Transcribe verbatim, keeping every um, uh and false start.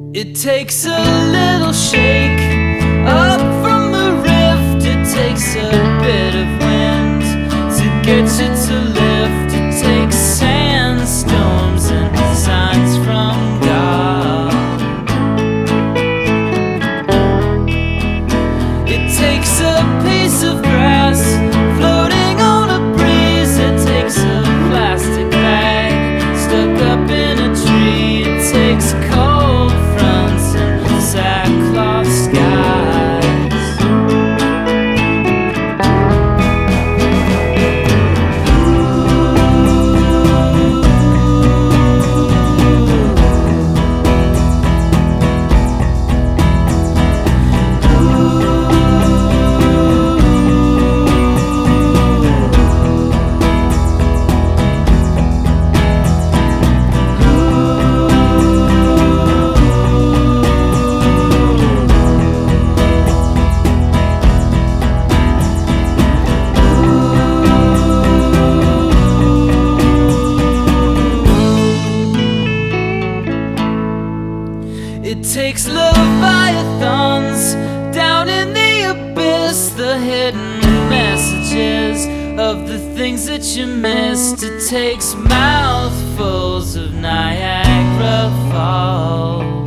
It takes a little shake up from the rift. It takes a bit of wind to get you to lift. It takes sandstorms and signs from God. It takes a piece of grass floating on a breeze. It takes a plastic bag stuck up in a tree. It takes cold fronts and sackcloth skies. It takes leviathans down in the abyss, the hidden messages of the things that you missed. It takes mouthfuls of Niagara Falls.